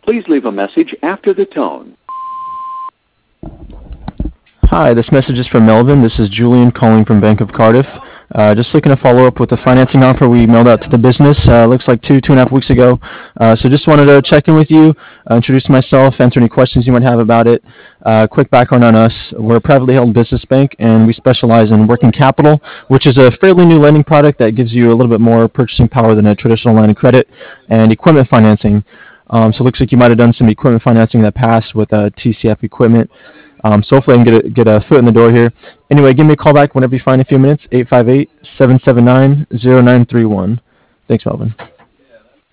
Please leave a message after the tone. Hi, this message is from Melvin. This is Julian calling from Bank of Cardiff. Just looking to follow up with the financing offer we mailed out to the business. Looks like two and a half weeks ago. So just wanted to check in with you, introduce myself, answer any questions you might have about it. Quick background on us. We're a privately held business bank, and we specialize in working capital, which is a fairly new lending product that gives you a little bit more purchasing power than a traditional line of credit, and equipment financing. So it looks like you might have done some equipment financing in the past with TCF equipment. So hopefully I can get a foot in the door here. Anyway, give me a call back whenever you find a few minutes, 858-779-0931. Thanks, Melvin.